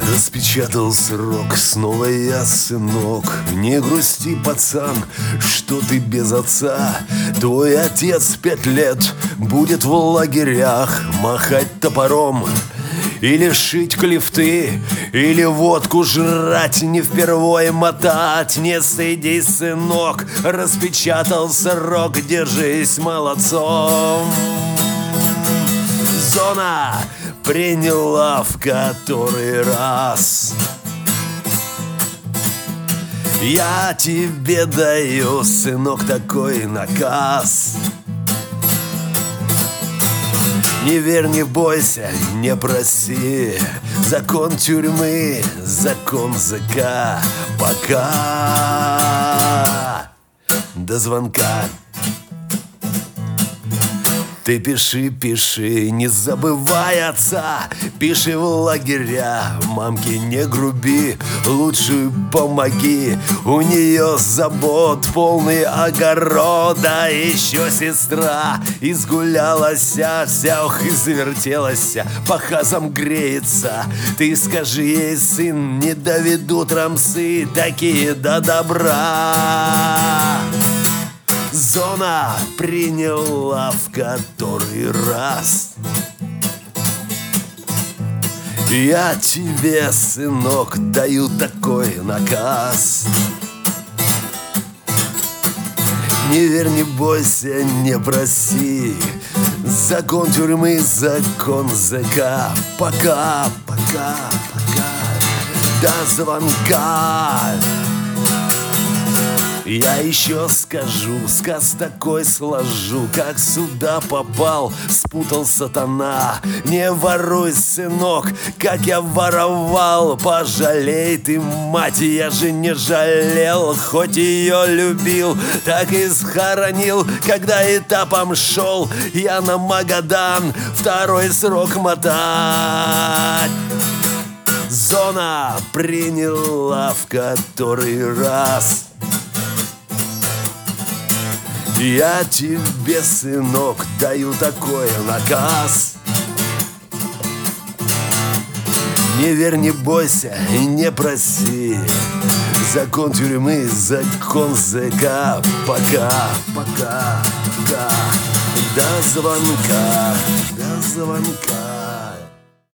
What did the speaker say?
Распечатал срок, снова я, сынок. Не грусти, пацан, что ты без отца. Твой отец 5 лет будет в лагерях махать топором или шить клифты, или водку жрать, не впервой мотать. Не стыдись, сынок, распечатал срок, держись молодцом. Зона приняла в который раз. Я тебе даю, сынок, такой наказ: не верь, не бойся, не проси. Закон тюрьмы, закон ЗК. Пока до звонка. Ты пиши, пиши, не забывай отца. Пиши в лагеря, мамке не груби, лучше помоги. У нее забот полный огород, а еще сестра изгулялась, вся извертелась, по хазам греется. Ты скажи ей, сын, не доведут рамсы такие до добра. Зона приняла в который раз. Я тебе, сынок, даю такой наказ: не верь, не бойся, не проси. Закон тюрьмы, закон ЗК. Пока до звонка. Я еще скажу, сказ такой сложу, как сюда попал, спутал сатана. Не воруй, сынок, как я воровал. Пожалей ты, мать, я же не жалел. Хоть ее любил, так и схоронил. Когда этапом шел я на Магадан второй срок мотать. Зона приняла в который раз. Я тебе, сынок, даю такой наказ: не верь, не бойся и не проси. Закон тюрьмы, закон ЗК. Пока до звонка, до звонка.